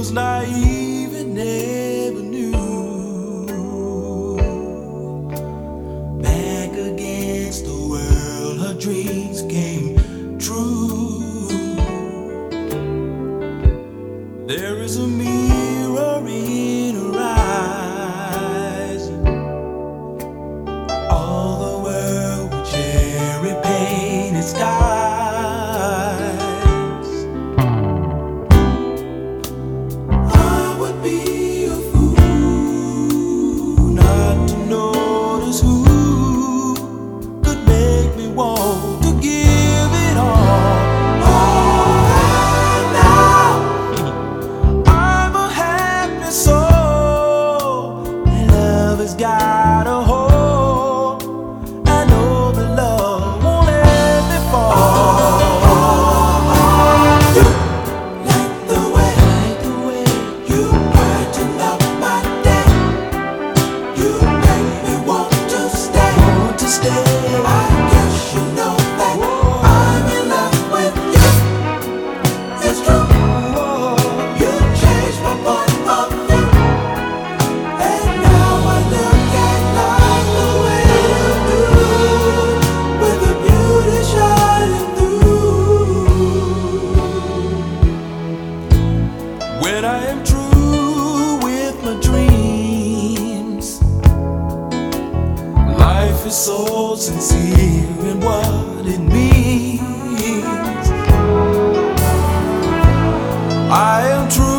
was naive and never knew. Back against the world, her dreams came true. There is a mirror in her eyes. All the world with cherry painted skies. I would be a fool not to notice who could make me want to give it all. Got a hold. I know the love won't let me fall. You like the way you brighten up my day. You make me want to stay. I guess you know that I'm in love with you. It's true. You changed my point of view. When I am true with my dreams, life is so sincere in what it means. I am true.